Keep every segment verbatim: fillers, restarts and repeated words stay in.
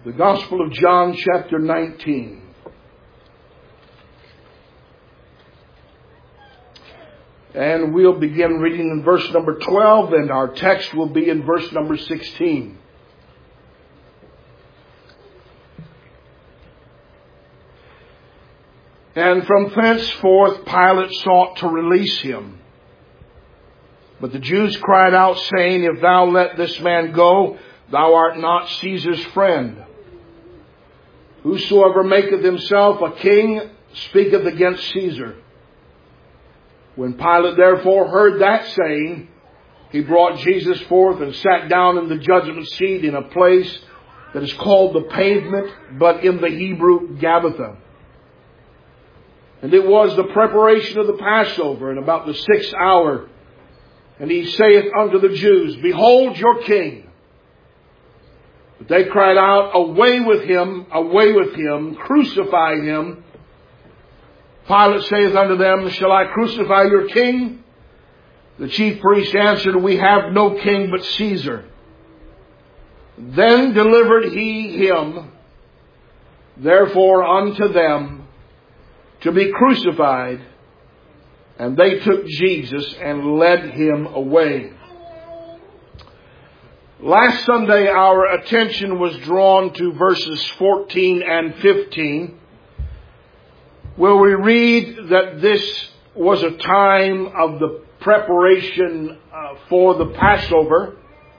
The Gospel of John, chapter nineteen. And we'll begin reading in verse number twelve, and our text will be in verse number sixteen. And from thenceforth Pilate sought to release him. But the Jews cried out, saying, If thou let this man go, thou art not Caesar's friend. Whosoever maketh himself a king speaketh against Caesar. When Pilate therefore heard that saying, he brought Jesus forth and sat down in the judgment seat in a place that is called the Pavement, but in the Hebrew Gabbatha. And it was the preparation of the Passover, and about the sixth hour. And he saith unto the Jews, Behold your king. But they cried out, Away with him, away with him, crucify him. Pilate saith unto them, Shall I crucify your king? The chief priest answered, We have no king but Caesar. Then delivered he him, therefore unto them, to be crucified. And they took Jesus and led him away. Last Sunday, our attention was drawn to verses fourteen and fifteen, where we read that this was a time of the preparation uh, for the Passover.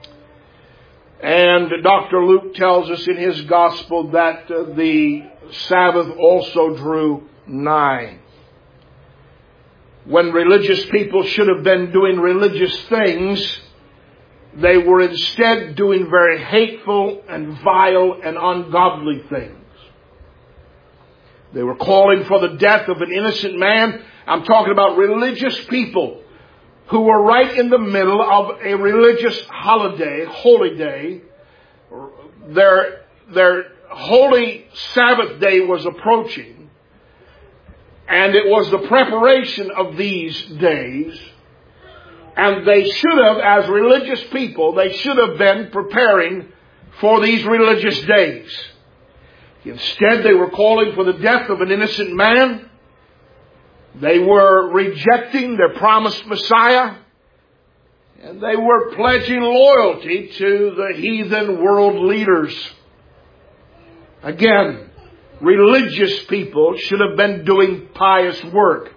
And Doctor Luke tells us in his gospel that uh, the Sabbath also drew nigh. When religious people should have been doing religious things, they were instead doing very hateful and vile and ungodly things. They were calling for the death of an innocent man. I'm talking about religious people who were right in the middle of a religious holiday, holy day. Their, their holy Sabbath day was approaching. And it was the preparation of these days. And they should have, as religious people, they should have been preparing for these religious days. Instead, they were calling for the death of an innocent man. They were rejecting their promised Messiah. And they were pledging loyalty to the heathen world leaders. Again, religious people should have been doing pious work.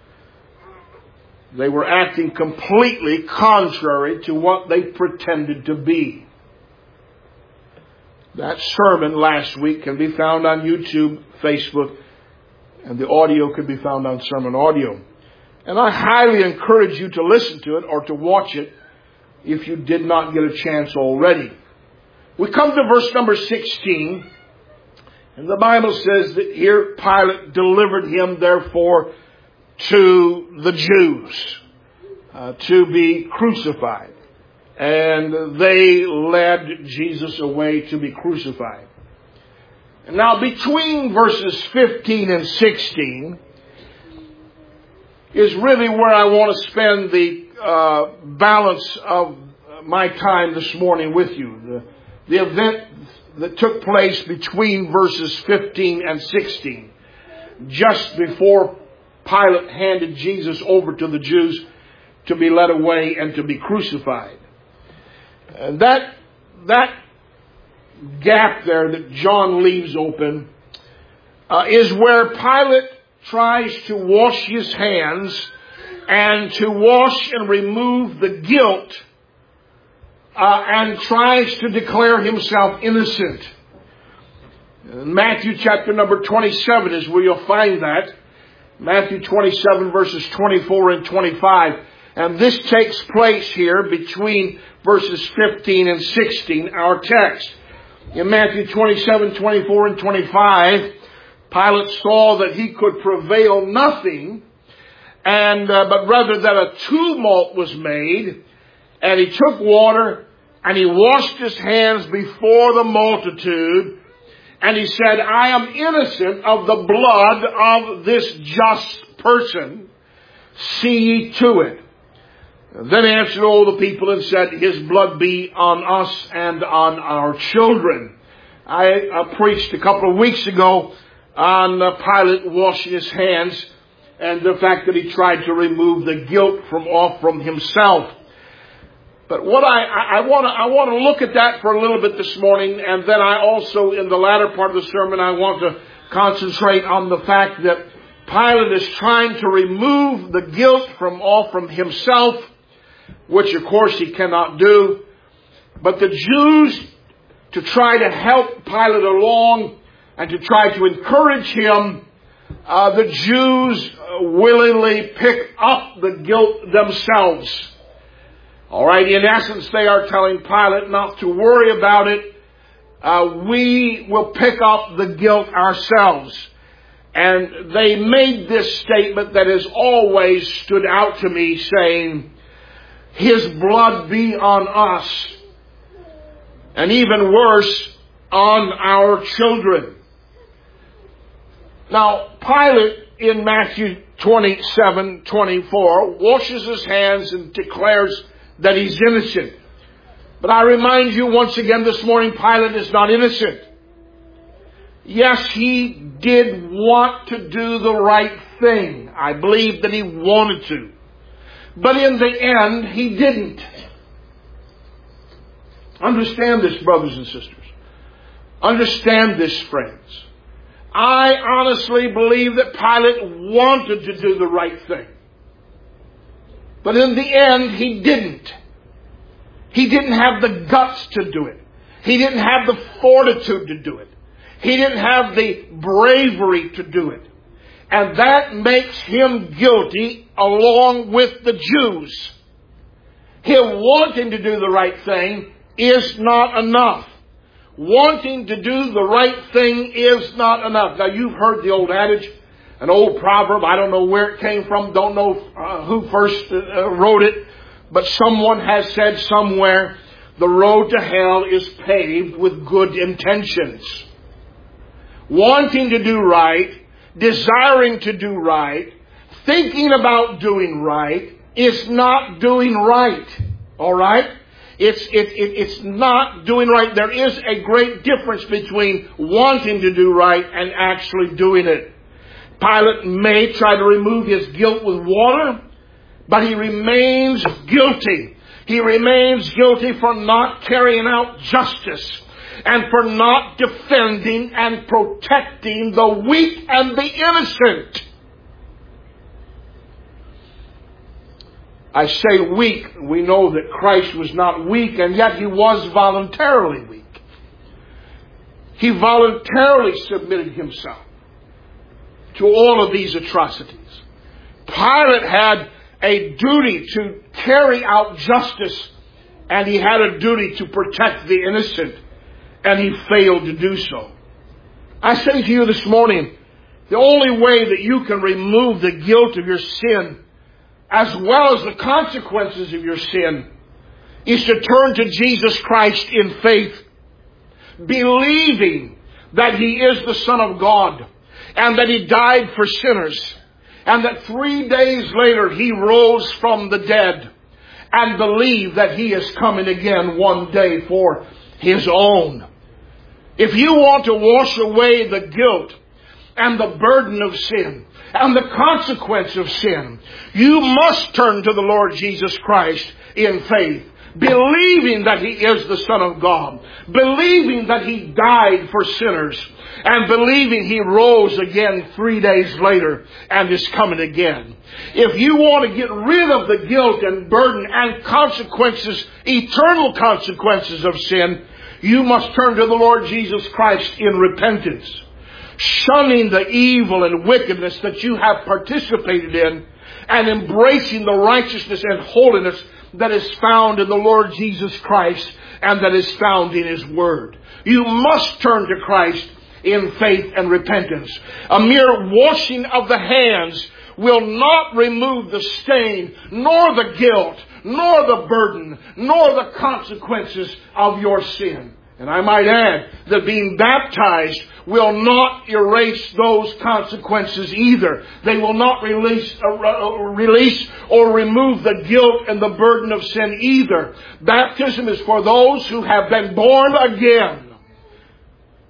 They were acting completely contrary to what they pretended to be. That sermon last week can be found on YouTube, Facebook, and the audio can be found on Sermon Audio. And I highly encourage you to listen to it or to watch it if you did not get a chance already. We come to verse number sixteen, and the Bible says that here Pilate delivered him therefore to the Jews uh, to be crucified. And they led Jesus away to be crucified. And now between verses fifteen and sixteen is really where I want to spend the uh, balance of my time this morning with you. The, the event that took place between verses fifteen and sixteen, just before Pilate handed Jesus over to the Jews to be led away and to be crucified. And that, that gap there that John leaves open uh, is where Pilate tries to wash his hands and to wash and remove the guilt uh, and tries to declare himself innocent. In Matthew chapter number twenty-seven is where you'll find that. Matthew twenty-seven verses twenty-four and twenty-five. And this takes place here between verses fifteen and sixteen, our text. In Matthew twenty-seven, twenty-four and twenty-five, Pilate saw that he could prevail nothing, and uh, but rather that a tumult was made, and he took water, and he washed his hands before the multitude, and he said, I am innocent of the blood of this just person. See ye to it. Then answered all the people and said, His blood be on us and on our children. I uh, preached a couple of weeks ago on uh, Pilate washing his hands and the fact that he tried to remove the guilt from off from himself. But what I, I want to I want to look at that for a little bit this morning, and then I also, in the latter part of the sermon, I want to concentrate on the fact that Pilate is trying to remove the guilt from off from himself, which of course he cannot do. But the Jews, to try to help Pilate along and to try to encourage him, uh, the Jews willingly pick up the guilt themselves. All right, in essence, they are telling Pilate not to worry about it. Uh, we will pick up the guilt ourselves. And they made this statement that has always stood out to me, saying, His blood be on us, and even worse, on our children. Now, Pilate in Matthew twenty-seven twenty-four washes his hands and declares that he's innocent. But I remind you once again this morning, Pilate is not innocent. Yes, he did want to do the right thing. I believe that he wanted to. But in the end, he didn't. Understand this, brothers and sisters. Understand this, friends. I honestly believe that Pilate wanted to do the right thing. But in the end, he didn't. He didn't have the guts to do it. He didn't have the fortitude to do it. He didn't have the bravery to do it. And that makes him guilty along with the Jews. Him wanting to do the right thing is not enough. Wanting to do the right thing is not enough. Now, you've heard the old adage, an old proverb. I don't know where it came from. Don't know uh, who first uh, wrote it. But someone has said somewhere, the road to hell is paved with good intentions. Wanting to do right, desiring to do right, thinking about doing right is not doing right. All right? It's, it, it, it's not doing right. There is a great difference between wanting to do right and actually doing it. Pilate may try to remove his guilt with water, but he remains guilty. He remains guilty for not carrying out justice and for not defending and protecting the weak and the innocent. I say weak. We know that Christ was not weak, and yet he was voluntarily weak. He voluntarily submitted himself to all of these atrocities. Pilate had a duty to carry out justice, and he had a duty to protect the innocent, and he failed to do so. I say to you this morning, the only way that you can remove the guilt of your sin, as well as the consequences of your sin, is to turn to Jesus Christ in faith, believing that He is the Son of God, and that He died for sinners, and that three days later He rose from the dead, and believe that He is coming again one day for His own. If you want to wash away the guilt and the burden of sin and the consequence of sin, you must turn to the Lord Jesus Christ in faith, believing that He is the Son of God, believing that He died for sinners, and believing He rose again three days later and is coming again. If you want to get rid of the guilt and burden and consequences, eternal consequences of sin, you must turn to the Lord Jesus Christ in repentance, shunning the evil and wickedness that you have participated in, and embracing the righteousness and holiness that is found in the Lord Jesus Christ and that is found in His Word. You must turn to Christ in faith and repentance. A mere washing of the hands will not remove the stain, nor the guilt, nor the burden, nor the consequences of your sin. And I might add that being baptized will not erase those consequences either. They will not release, uh, release or remove the guilt and the burden of sin either. Baptism is for those who have been born again.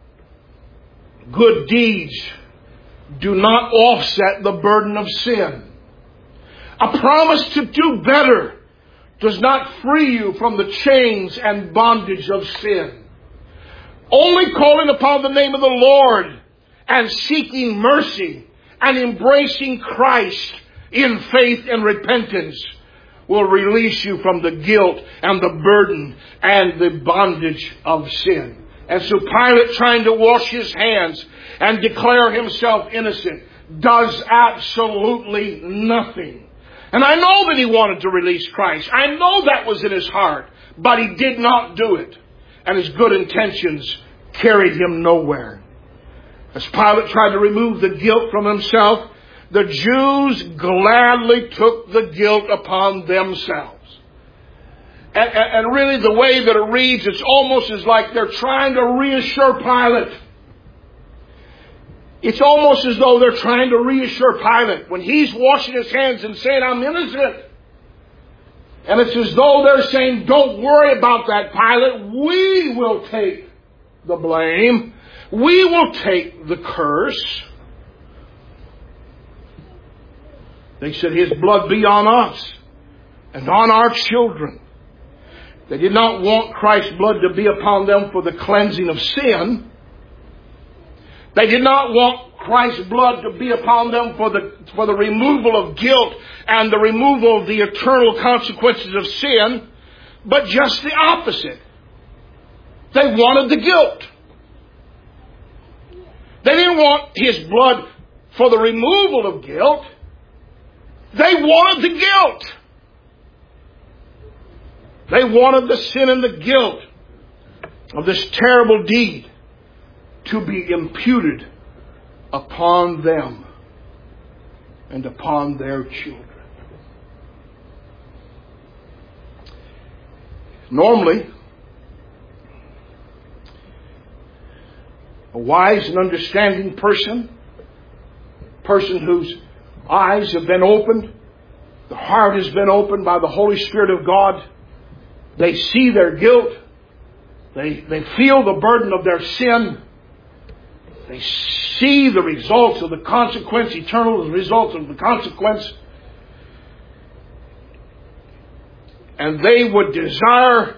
good deeds do not offset the burden of sin. A promise to do better does not free you from the chains and bondage of sin. Only calling upon the name of the Lord and seeking mercy and embracing Christ in faith and repentance will release you from the guilt and the burden and the bondage of sin. And so Pilate, trying to wash his hands and declare himself innocent, does absolutely nothing. And I know that he wanted to release Christ. I know that was in his heart. But he did not do it. And his good intentions carried him nowhere. As Pilate tried to remove the guilt from himself, the Jews gladly took the guilt upon themselves. And, and, and really the way that it reads, it's almost as like they're trying to reassure Pilate. It's almost as though they're trying to reassure Pilate when he's washing his hands and saying, I'm innocent. And it's as though they're saying, don't worry about that, Pilate. We will take the blame. We will take the curse. They said, his blood be on us and on our children. They did not want Christ's blood to be upon them for the cleansing of sin. They did not want Christ's blood to be upon them for the, for the removal of guilt and the removal of the eternal consequences of sin, but just the opposite. They wanted the guilt. They didn't want his blood for the removal of guilt. They wanted the guilt. They wanted the sin and the guilt of this terrible deed to be imputed upon them and upon their children. Normally, a wise and understanding person, person whose eyes have been opened, the heart has been opened by the Holy Spirit of God, they see their guilt, they, they feel the burden of their sin, they see the results of the consequence, eternal results of the consequence, and they would desire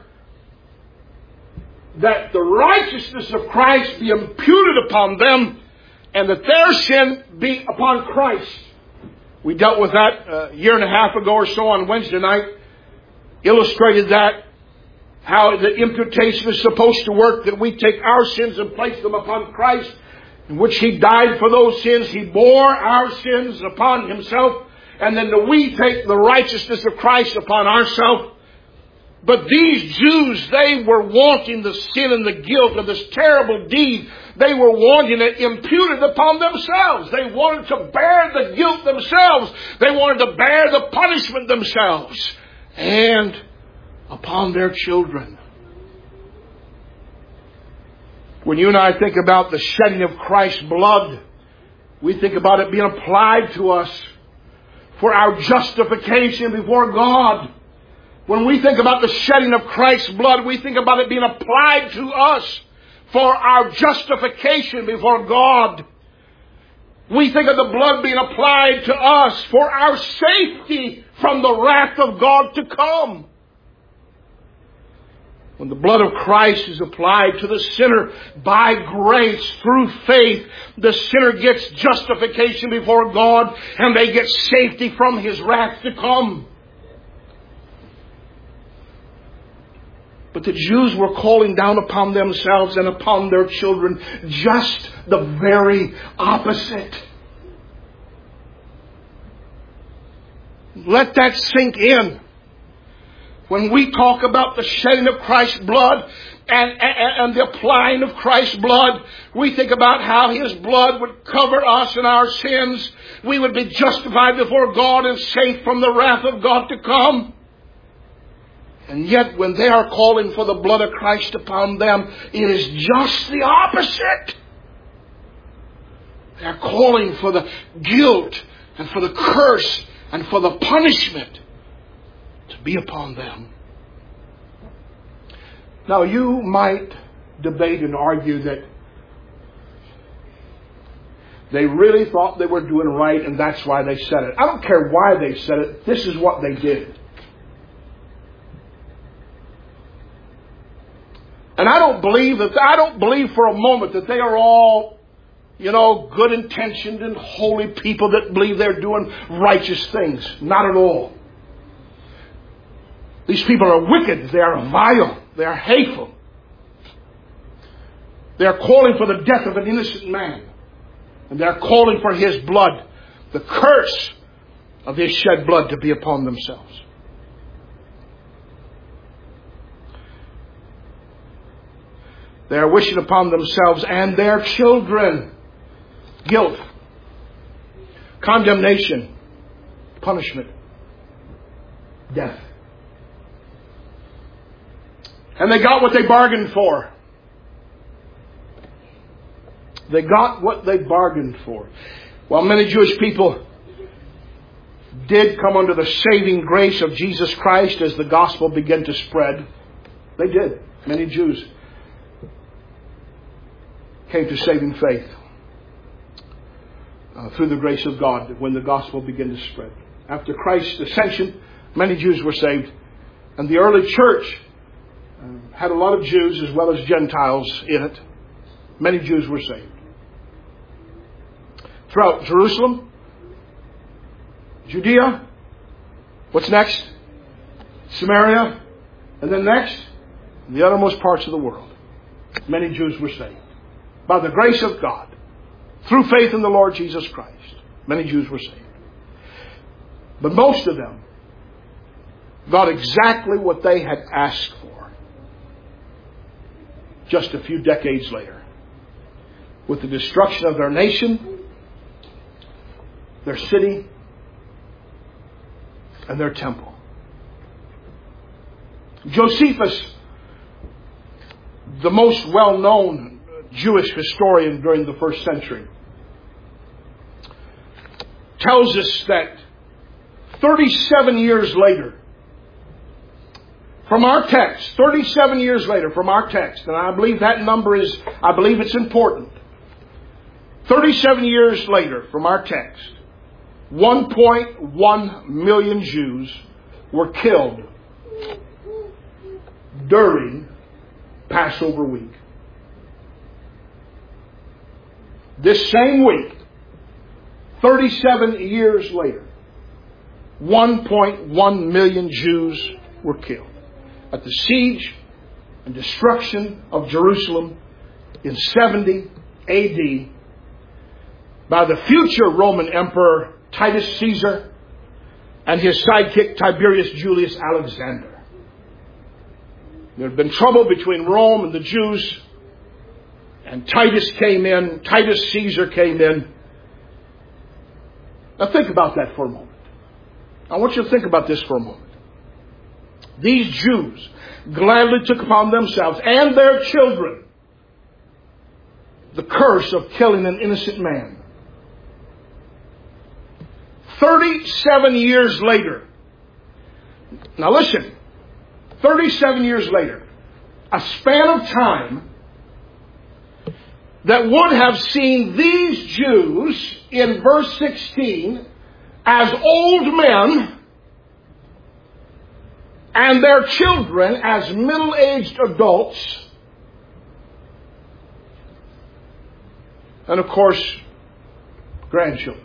that the righteousness of Christ be imputed upon them and that their sin be upon Christ. We dealt with that a year and a half ago or so on Wednesday night, illustrated that, how the imputation is supposed to work, that we take our sins and place them upon Christ, in which He died for those sins. He bore our sins upon Himself, and then we take the righteousness of Christ upon ourselves. But these Jews, they were wanting the sin and the guilt of this terrible deed. They were wanting it imputed upon themselves. They wanted to bear the guilt themselves. They wanted to bear the punishment themselves. And upon their children. When you and I think about the shedding of Christ's blood, we think about it being applied to us for our justification before God. When we think about the shedding of Christ's blood, we think about it being applied to us for our justification before God. We think of the blood being applied to us for our safety from the wrath of God to come. When the blood of Christ is applied to the sinner by grace through faith, the sinner gets justification before God and they get safety from His wrath to come. But the Jews were calling down upon themselves and upon their children just the very opposite. Let that sink in. When we talk about the shedding of Christ's blood and, and, and the applying of Christ's blood, we think about how His blood would cover us and our sins. We would be justified before God and safe from the wrath of God to come. And yet when they are calling for the blood of Christ upon them, it is just the opposite. They are calling for the guilt and for the curse and for the punishment to be upon them. Now you might debate and argue that They really thought they were doing right, and that's why they said it. I don't care why they said it. This is what they did. And I don't believe that, I don't believe for a moment that they are all, you know, good intentioned and holy people that believe they're doing righteous things. Not at all. These people are wicked. They are vile. They are hateful. They are calling for the death of an innocent man. And they are calling for his blood, the curse of his shed blood, to be upon themselves. They are wishing upon themselves and their children guilt, condemnation, punishment, death. And they got what they bargained for. They got what they bargained for. While many Jewish people did come under the saving grace of Jesus Christ as the gospel began to spread, they did. Many Jews came to saving faith uh, through the grace of God when the gospel began to spread. After Christ's ascension, many Jews were saved. And the early church uh, had a lot of Jews as well as Gentiles in it. Many Jews were saved. Throughout Jerusalem, Judea, what's next? Samaria, and then next, the uttermost parts of the world. Many Jews were saved. By the grace of God, through faith in the Lord Jesus Christ, many Jews were saved. But most of them got exactly what they had asked for just a few decades later. With the destruction of their nation, their city, and their temple. Josephus, the most well-known Jewish historian during the first century, tells us that thirty-seven years later, from our text, thirty-seven years later from our text, and I believe that number is, I believe it's important. thirty-seven years later from our text, one point one million Jews were killed during Passover week. This same week, thirty-seven years later, one point one million Jews were killed at the siege and destruction of Jerusalem in seventy A D by the future Roman Emperor Titus Caesar and his sidekick Tiberius Julius Alexander. There had been trouble between Rome and the Jews, and Titus came in, Titus Caesar came in. Now think about that for a moment. I want you to think about this for a moment. These Jews gladly took upon themselves and their children the curse of killing an innocent man. thirty-seven years later. Now listen. thirty-seven years later. A span of time that would have seen these Jews in verse sixteen as old men and their children as middle-aged adults. And of course, grandchildren.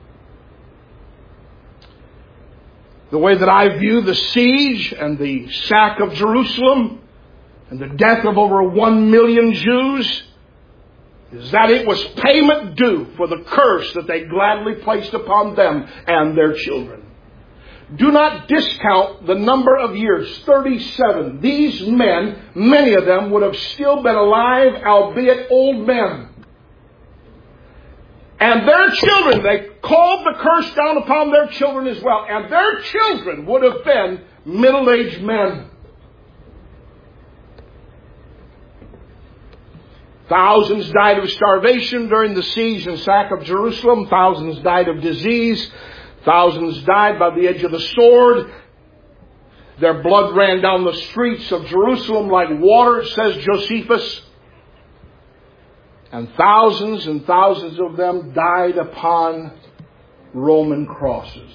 The way that I view the siege and the sack of Jerusalem and the death of over one million Jews is that it was payment due for the curse that they gladly placed upon them and their children. Do not discount the number of years, thirty-seven. These men, many of them would have still been alive, albeit old men. And their children, they called the curse down upon their children as well. And their children would have been middle-aged men. Thousands died of starvation during the siege and sack of Jerusalem. Thousands died of disease. Thousands died by the edge of the sword. Their blood ran down the streets of Jerusalem like water, says Josephus. And thousands and thousands of them died upon Roman crosses,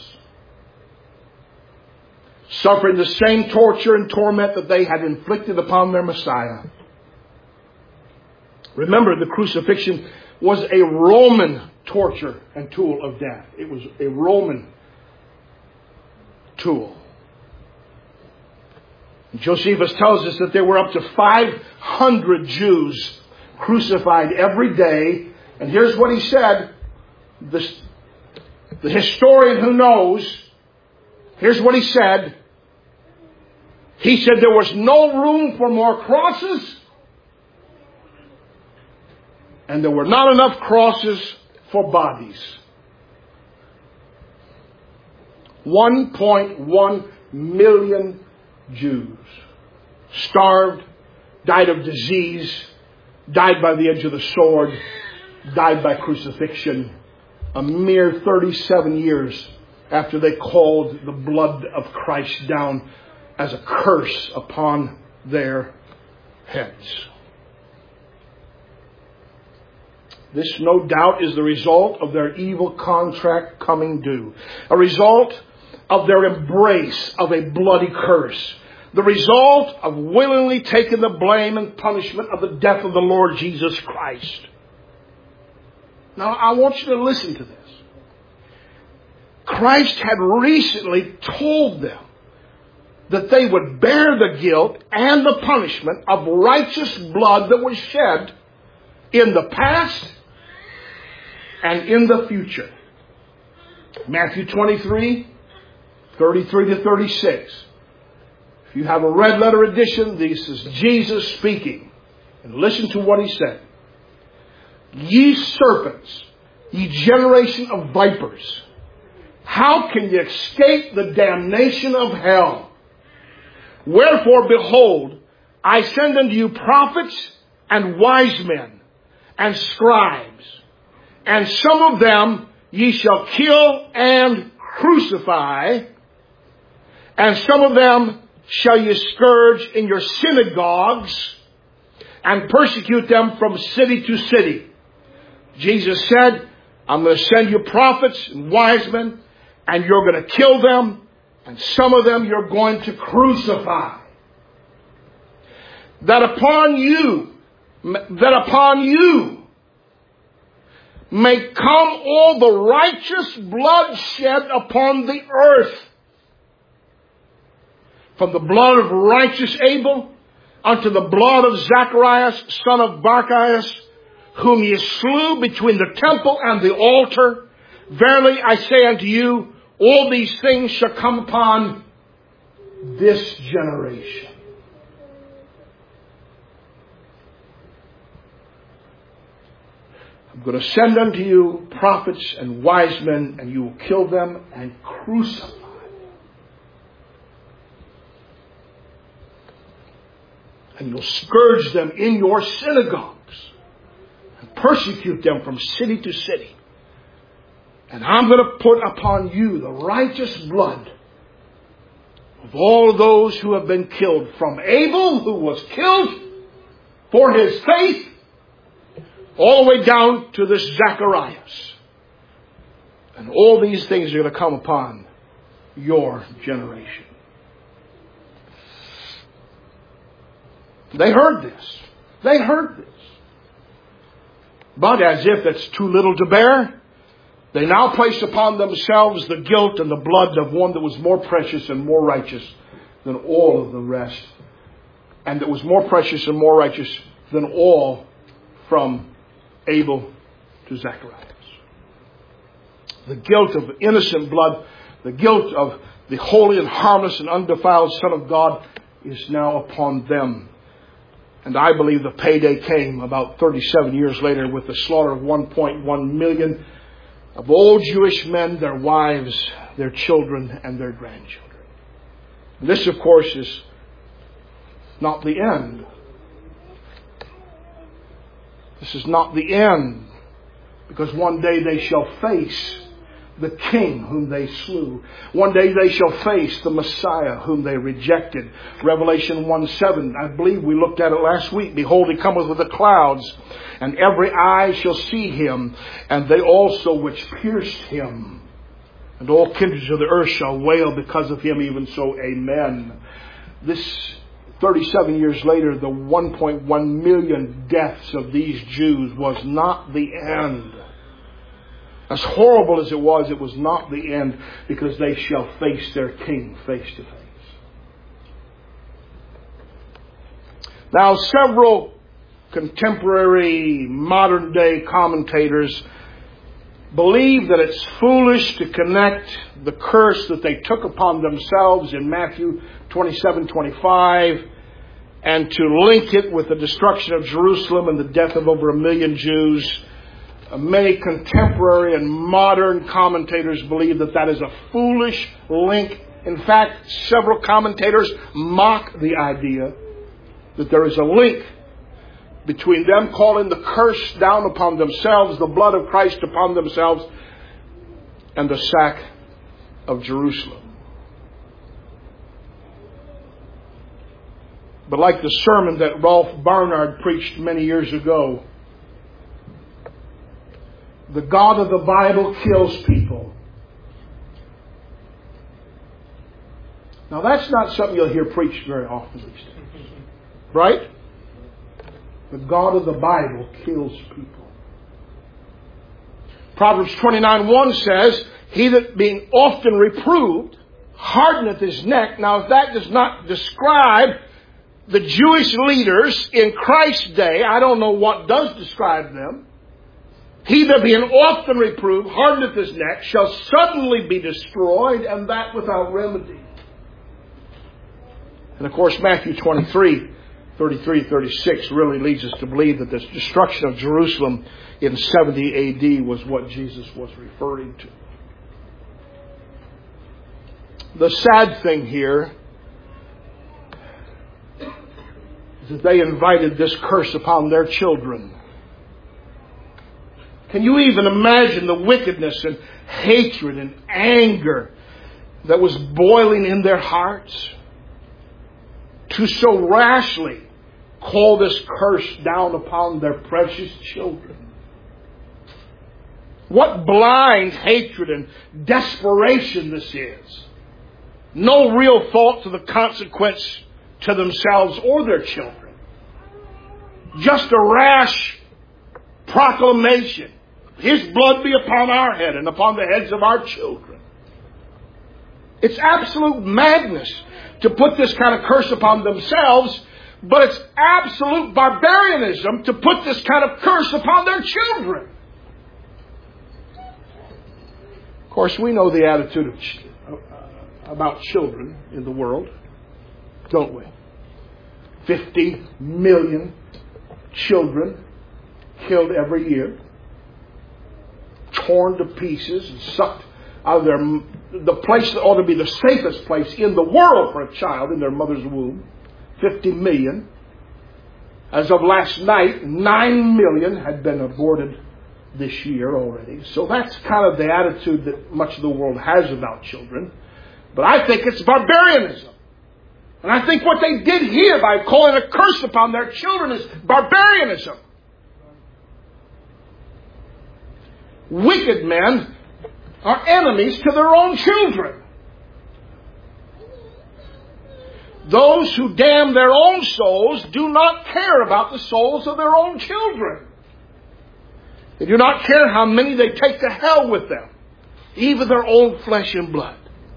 suffering the same torture and torment that they had inflicted upon their Messiah. Remember, the crucifixion was a Roman torture and tool of death. It was a Roman tool. Josephus tells us that there were up to five hundred Jews crucified every day. And here's what he said. The, the historian who knows, here's what he said. He said there was no room for more crosses, and there were not enough crosses for bodies. one point one million Jews starved, died of disease, died by the edge of the sword, died by crucifixion, a mere thirty-seven years after they called the blood of Christ down as a curse upon their heads. This, no doubt, is the result of their evil contract coming due. A result of their embrace of a bloody curse. The result of willingly taking the blame and punishment of the death of the Lord Jesus Christ. Now, I want you to listen to this. Christ had recently told them that they would bear the guilt and the punishment of righteous blood that was shed in the past and in the future. Matthew twenty-three, thirty-three to thirty-six. If you have a red letter edition, this is Jesus speaking. And listen to what he said. Ye serpents, ye generation of vipers, how can ye escape the damnation of hell? Wherefore, behold, I send unto you prophets and wise men and scribes, and some of them ye shall kill and crucify, and some of them shall ye scourge in your synagogues, and persecute them from city to city. Jesus said, I'm going to send you prophets and wise men, and you're going to kill them, and some of them you're going to crucify. That upon you, that upon you may come all the righteous blood shed upon the earth, from the blood of righteous Abel unto the blood of Zacharias, son of Barachias, whom ye slew between the temple and the altar. Verily I say unto you, all these things shall come upon this generation. I'm going to send unto you prophets and wise men, and you will kill them and crucify them. And you'll scourge them in your synagogues and persecute them from city to city. And I'm going to put upon you the righteous blood of all of those who have been killed, from Abel, who was killed for his faith, all the way down to this Zacharias. And all these things are going to come upon your generation. They heard this. They heard this. But as if it's too little to bear, they now placed upon themselves the guilt and the blood of one that was more precious and more righteous than all of the rest. And that was more precious and more righteous than all from Abel to Zacharias. The guilt of innocent blood, the guilt of the holy and harmless and undefiled Son of God is now upon them. And I believe the payday came about thirty-seven years later with the slaughter of one point one million of all Jewish men, their wives, their children, and their grandchildren. And this, of course, is not the end. This is not the end, because one day they shall face the King whom they slew. One day they shall face the Messiah whom they rejected. Revelation one seven, I believe we looked at it last week. Behold, he cometh with the clouds, and every eye shall see him, and they also which pierced him. And all kindreds of the earth shall wail because of him, even so, amen. This thirty-seven years later, the one point one million deaths of these Jews was not the end. As horrible as it was, it was not the end, because they shall face their King face to face. Now, several contemporary modern day commentators believe that it's foolish to connect the curse that they took upon themselves in Matthew twenty-seven twenty-five and to link it with the destruction of Jerusalem and the death of over a million Jews. Many contemporary and modern commentators believe that that is a foolish link. In fact, several commentators mock the idea that there is a link between them calling the curse down upon themselves, the blood of Christ upon themselves, and the sack of Jerusalem. But like the sermon that Rolf Barnard preached many years ago, the God of the Bible kills people. Now that's not something you'll hear preached very often these days. Right? The God of the Bible kills people. Proverbs twenty-nine one says, he that being often reproved hardeneth his neck. Now if that does not describe the Jewish leaders in Christ's day, I don't know what does describe them. He that being often reproved hardeneth his neck shall suddenly be destroyed, and that without remedy. And of course Matthew twenty-three thirty-three thirty-six really leads us to believe that this destruction of Jerusalem in seventy A D was what Jesus was referring to. The sad thing here is that they invited this curse upon their children. Can you even imagine the wickedness and hatred and anger that was boiling in their hearts to so rashly call this curse down upon their precious children? What blind hatred and desperation this is. No real thought to the consequence to themselves or their children. Just a rash proclamation. His blood be upon our head and upon the heads of our children. It's absolute madness to put this kind of curse upon themselves, but it's absolute barbarianism to put this kind of curse upon their children. Of course, we know the attitude of ch- about children in the world, don't we? Fifty million children killed every year, torn to pieces and sucked out of their, the place that ought to be the safest place in the world for a child in their mother's womb. Fifty million. As of last night, nine million had been aborted this year already. So that's kind of the attitude that much of the world has about children. But I think it's barbarianism. And I think what they did here by calling a curse upon their children is barbarianism. Wicked men are enemies to their own children. Those who damn their own souls do not care about the souls of their own children. They do not care how many they take to hell with them, even their own flesh and blood.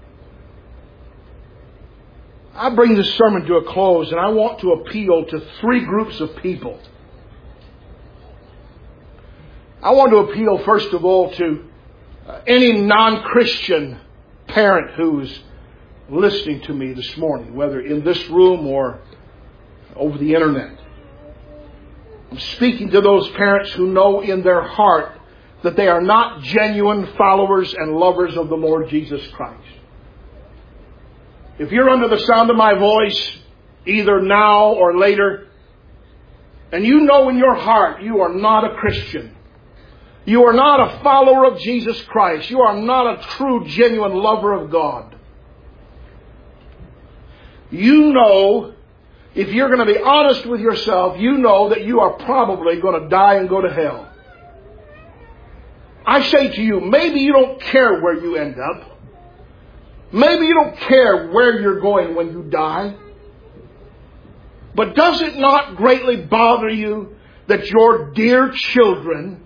I bring this sermon to a close, and I want to appeal to three groups of people. I want to appeal, first of all, to uh, any non-Christian parent who's listening to me this morning, whether in this room or over the internet. I'm speaking to those parents who know in their heart that they are not genuine followers and lovers of the Lord Jesus Christ. If you're under the sound of my voice, either now or later, and you know in your heart you are not a Christian, you are not a follower of Jesus Christ. You are not a true, genuine lover of God. You know, if you're going to be honest with yourself, you know that you are probably going to die and go to hell. I say to you, maybe you don't care where you end up. Maybe you don't care where you're going when you die. But does it not greatly bother you that your dear children,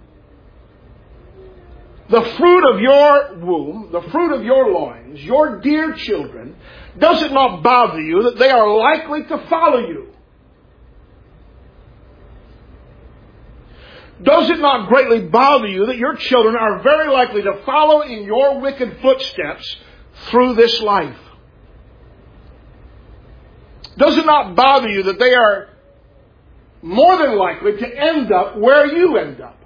the fruit of your womb, the fruit of your loins, your dear children, does it not bother you that they are likely to follow you? Does it not greatly bother you that your children are very likely to follow in your wicked footsteps through this life? Does it not bother you that they are more than likely to end up where you end up?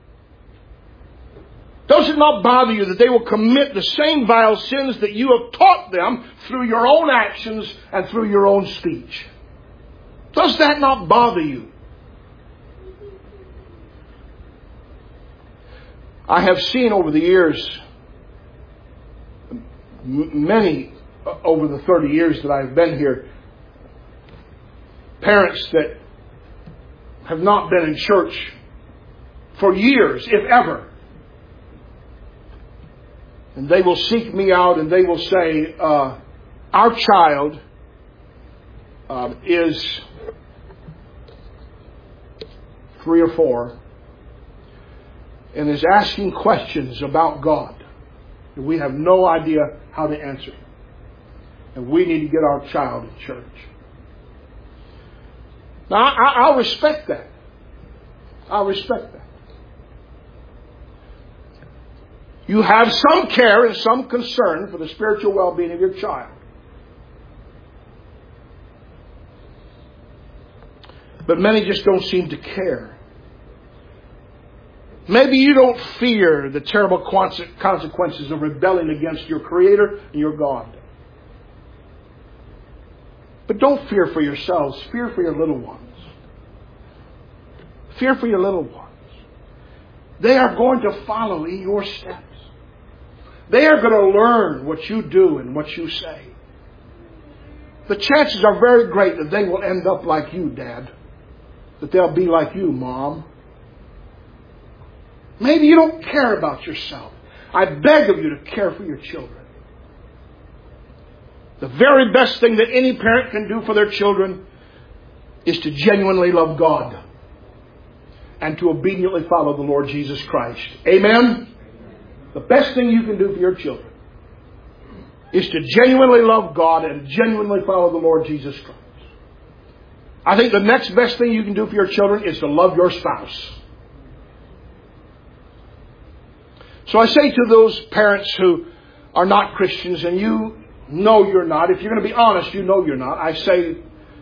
Does it not bother you that they will commit the same vile sins that you have taught them through your own actions and through your own speech? Does that not bother you? I have seen over the years, many over the thirty years that I've been here, parents that have not been in church for years, if ever. And they will seek me out and they will say, uh, our child uh, is three or four and is asking questions about God. And we have no idea how to answer. And we need to get our child in church. Now, I, I'll respect that. I'll respect that. You have some care and some concern for the spiritual well-being of your child. But many just don't seem to care. Maybe you don't fear the terrible consequences of rebelling against your Creator and your God. But don't fear for yourselves. Fear for your little ones. Fear for your little ones. They are going to follow in your steps. They are going to learn what you do and what you say. The chances are very great that they will end up like you, Dad. That they'll be like you, Mom. Maybe you don't care about yourself. I beg of you to care for your children. The very best thing that any parent can do for their children is to genuinely love God and to obediently follow the Lord Jesus Christ. Amen? The best thing you can do for your children is to genuinely love God and genuinely follow the Lord Jesus Christ. I think the next best thing you can do for your children is to love your spouse. So I say to those parents who are not Christians, and you know you're not, if you're going to be honest, you know you're not, I say,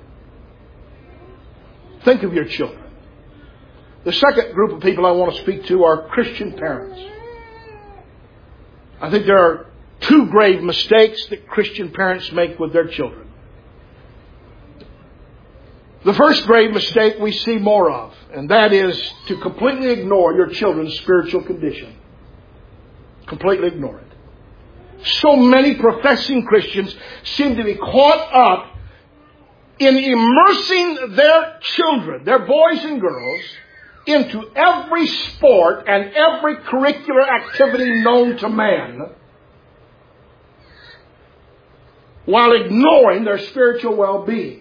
think of your children. The second group of people I want to speak to are Christian parents. I think there are two grave mistakes that Christian parents make with their children. The first grave mistake we see more of, and that is to completely ignore your children's spiritual condition. Completely ignore it. So many professing Christians seem to be caught up in immersing their children, their boys and girls, into every sport and every curricular activity known to man, while ignoring their spiritual well-being,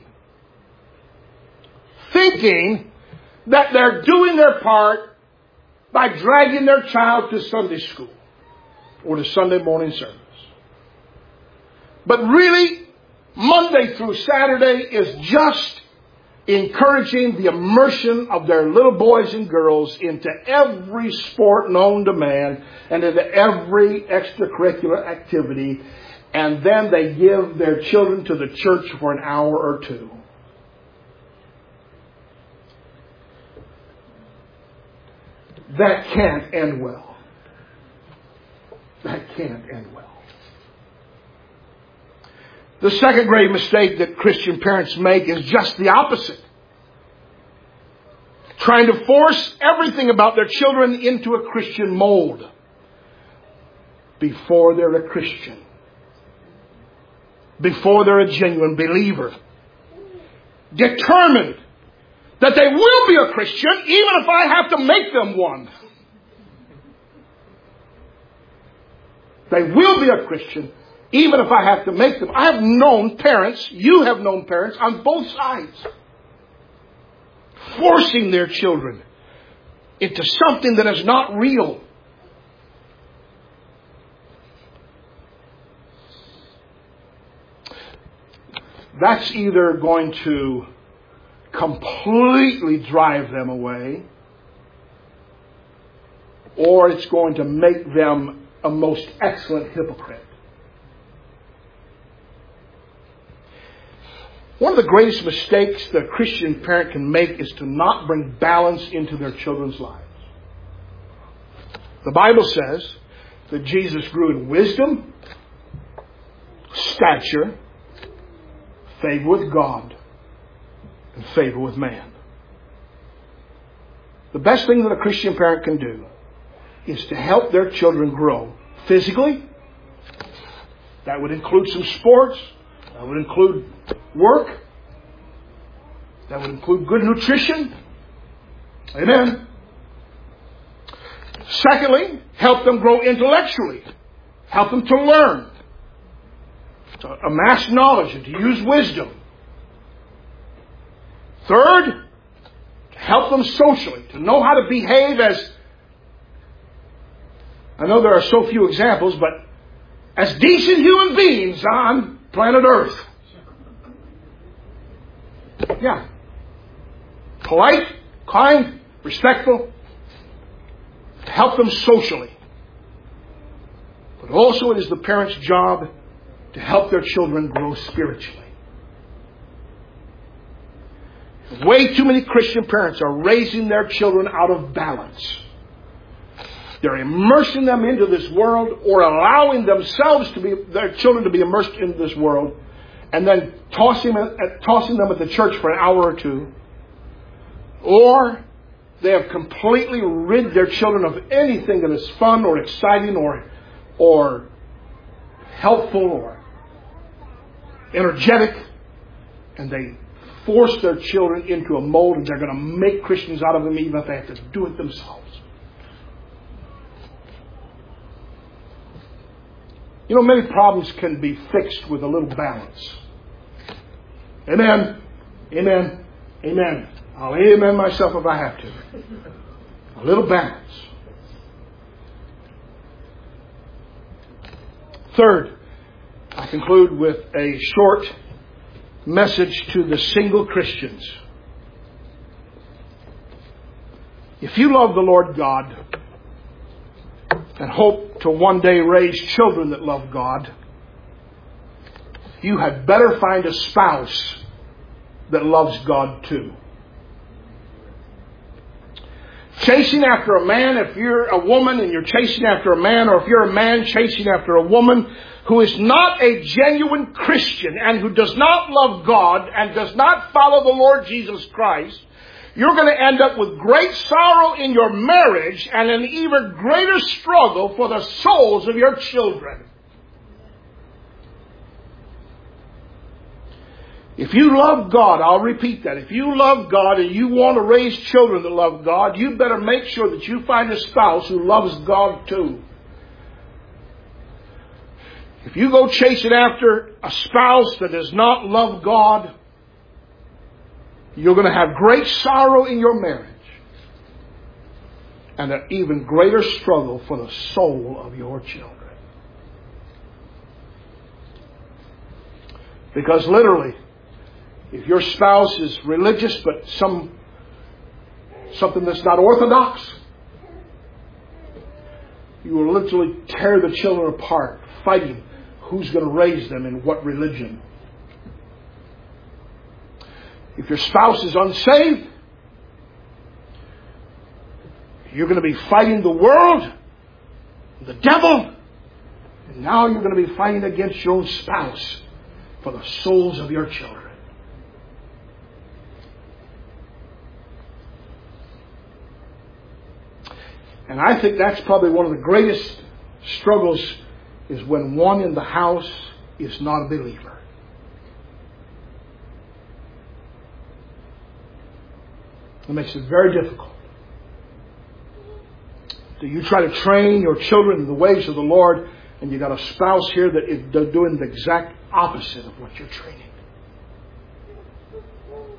thinking that they're doing their part by dragging their child to Sunday school or to Sunday morning service. But really, Monday through Saturday is just encouraging the immersion of their little boys and girls into every sport known to man and into every extracurricular activity, and then they give their children to the church for an hour or two. That can't end well. That can't end well. The second grave mistake that Christian parents make is just the opposite. trying to force everything about their children into a Christian mold before they're a Christian, before they're a genuine believer. Determined that they will be a Christian even if I have to make them one. They will be a Christian even if I have to make them. I have known parents, you have known parents on both sides, forcing their children into something that is not real. That's either going to completely drive them away, or it's going to make them a most excellent hypocrite. One of the greatest mistakes that a Christian parent can make is to not bring balance into their children's lives. The Bible says that Jesus grew in wisdom, stature, favor with God, and favor with man. The best thing that a Christian parent can do is to help their children grow physically. That would include some sports. That would include work. That would include good nutrition. Amen. Secondly, help them grow intellectually. Help them to learn, to amass knowledge, and to use wisdom. Third, to help them socially, to know how to behave as, I know there are so few examples, but as decent human beings on planet Earth. Yeah. Polite, kind, respectful. To help them socially. But also it is the parent's job to help their children grow spiritually. Way too many Christian parents are raising their children out of balance. They're immersing them into this world, or allowing themselves to be, their children to be immersed into this world, and then tossing them, at, tossing them at the church for an hour or two. Or they have completely rid their children of anything that is fun or exciting or, or helpful or energetic, and they force their children into a mold, and they're going to make Christians out of them even if they have to do it themselves. You know, many problems can be fixed with a little balance. Amen. Amen. Amen. I'll amen myself if I have to. A little balance. Third, I conclude with a short message to the single Christians. If you love the Lord God and hope to one day raise children that love God, you had better find a spouse that loves God too. Chasing after a man, if you're a woman and you're chasing after a man, or if you're a man chasing after a woman who is not a genuine Christian and who does not love God and does not follow the Lord Jesus Christ, you're going to end up with great sorrow in your marriage and an even greater struggle for the souls of your children. If you love God, I'll repeat that. If you love God and you want to raise children that love God, you better make sure that you find a spouse who loves God too. If you go chasing after a spouse that does not love God, you're going to have great sorrow in your marriage and an even greater struggle for the soul of your children. Because literally, if your spouse is religious but some something that's not orthodox, you will literally tear the children apart, fighting who's going to raise them in what religion. If your spouse is unsaved, you're going to be fighting the world, the devil, and now you're going to be fighting against your own spouse for the souls of your children. And I think that's probably one of the greatest struggles, is when one in the house is not a believer. It makes it very difficult. Do you try to train your children in the ways of the Lord, and you got a spouse here that is doing the exact opposite of what you're training?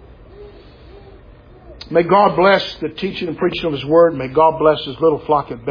May God bless the teaching and preaching of His Word. May God bless His little flock at Bethel.